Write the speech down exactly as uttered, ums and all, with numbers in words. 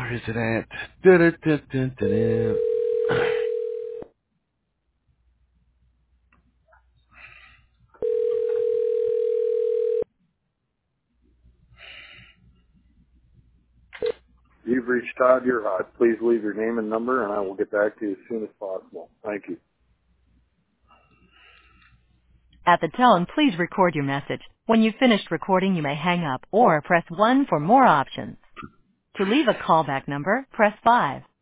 Where is it at? Da-da-da-da-da-da. You've reached Todd Earhart. Please leave your name and number, and I will get back to you as soon as possible. Thank you. At the tone, please record your message. When you've finished recording, you may hang up or press one for more options. To leave a callback number, press five.